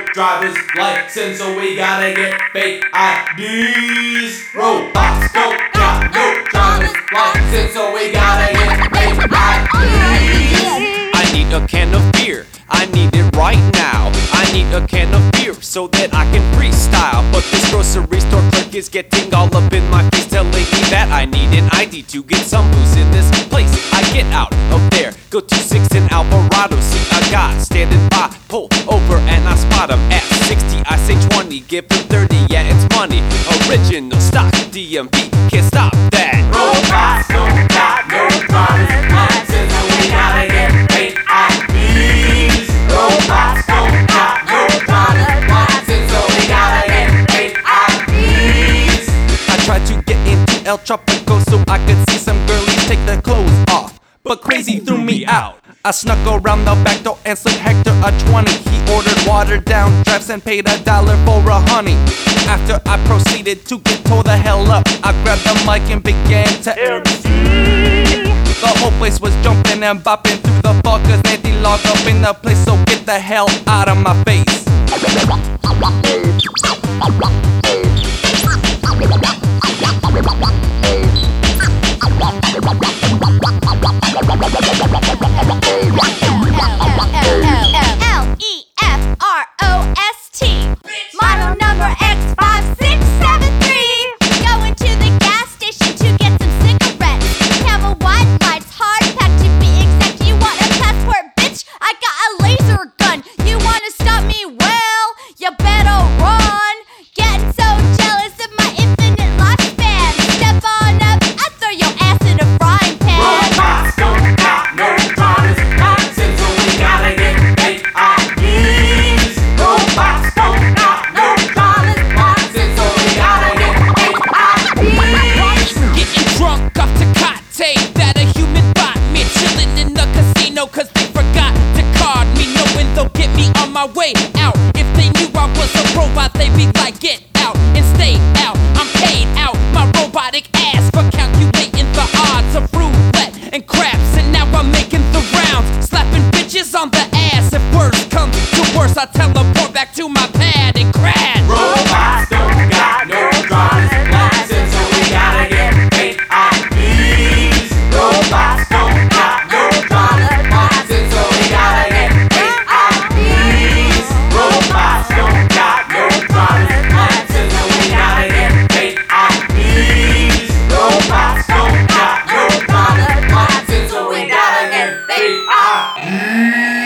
driver's license, so we gotta get fake IDs. Robots don't got no driver's license, so we gotta get fake IDs. I need a can of beer, I need it right now. I need a can of beer so that I can freestyle. But this grocery store clerk is getting all up in my face, telling me that I need an ID to get some booze in this place. I get out of there, go to 6 in Alvarado, see a guy standing by, pull over and I spot him at 60. I say 20, give him 30, yeah it's money. Original stock DMV, can't stop that. Robots don't got no driver's license, so we gotta get fake IDs. Robots don't got no driver's license, so we gotta get fake IDs. I tried to get into El Tropico so I could see some girlies take their clothes off, but crazy threw me out. I snuck around the back door and slipped Hector a 20. He ordered watered down drafts and paid $1 for a honey. After I proceeded to get tore the hell up, I grabbed the mic and began to MC. The whole place was jumping and bopping through the fog, cause Nancy locked up in the place, so get the hell out of my face. L-E-F-R-O-S-T, model number X5673. Going to the gas station to get some cigarettes. Camel white lights, hard pack to be exact. You want a passport, bitch? I got a laser gun. You wanna stop me? Well, you better run. Getting so jealous of my infinite lifespan. Step on up, I throw your ass in a frying pan. Robots don't got no driver's license, so we gotta get fake IDs. Robots don't got no driver's license, so we gotta get fake IDs. Getting drunk off Tecate, that a human bought me. Chilling in the casino cause they forgot to card me, knowing they'll get me on my way out. If they knew I was a robot, they'd be like, get out and stay out. I'm paid out my robotic ass for calculating the odds of roulette and craps, and now I'm making the rounds, slapping bitches on the ass. If worse comes to worse, I teleport back to my pad and crash. Robots don't got no driver's license, so we gotta get fake IDs. Robots don't got no driver's license, so we gotta get fake IDs. Robots don't got no driver's license, so we gotta get fake IDs. Robots don't got no driver's license, so we gotta get fake IDs.